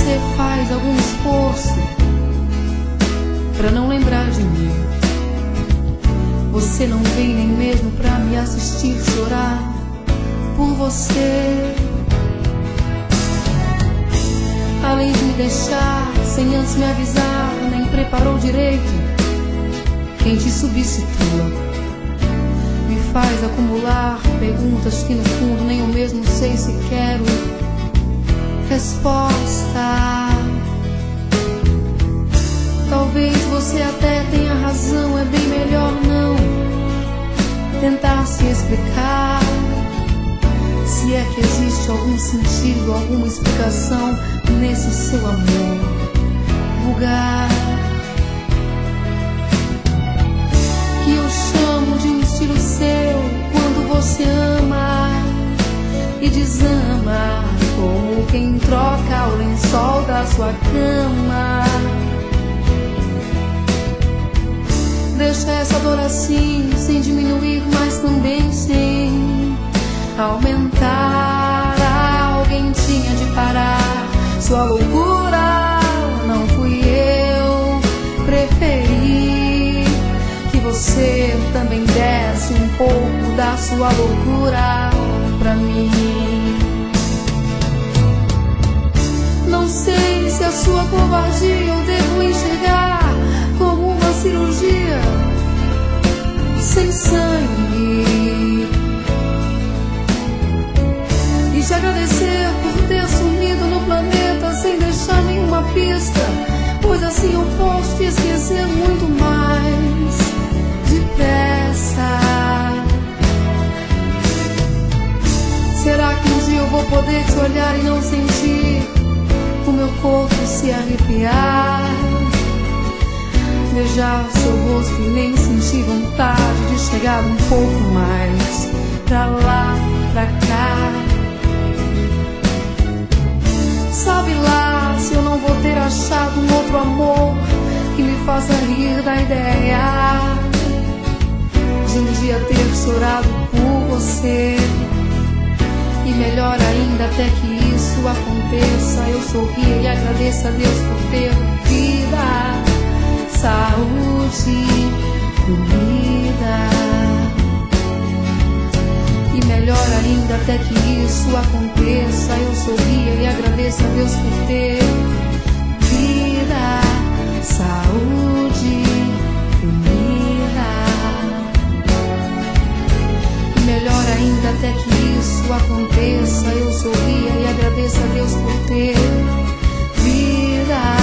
você faz algum esforço pra não lembrar de mim. Você não vem nem mesmo pra me assistir chorar por você. Além de me deixar sem antes me avisar, nem preparou direito quem te substitua. Me faz acumular perguntas que no fundo nem eu mesmo sei se quero resposta. Talvez você até tenha razão, é bem melhor não tentar se explicar. Se é que existe algum sentido, alguma explicação nesse seu amor vulgar, que eu chamo de um estilo seu, quando você ama e desama, como quem troca o lençol da sua cama. Deixa essa dor assim, sem diminuir, mas também sem aumentar. Alguém tinha de parar sua loucura, não fui eu. Preferi que você também desse um pouco da sua loucura pra mim. Não sei se a sua covardia eu devo enxergar como uma cirurgia sem sangue, e te agradecer por ter sumido no planeta sem deixar nenhuma pista, pois assim eu posso te esquecer muito mais depressa. Será que um dia eu vou poder te olhar e não sentir o meu corpo se arrepiar? Beijar seu rosto e nem sentir vontade de chegar um pouco mais pra lá, pra cá. Sabe lá se eu não vou ter achado um outro amor que me faça rir da ideia de um dia ter chorado por você. E melhor ainda, até que isso aconteça, eu sorria e agradeço a Deus por ter vida, saúde, comida. E melhor ainda, até que isso aconteça, eu sorria e agradeço a Deus por ter vida, saúde, comida. E melhor ainda, até que isso aconteça, eu sorria e agradeço a Deus por ter vida,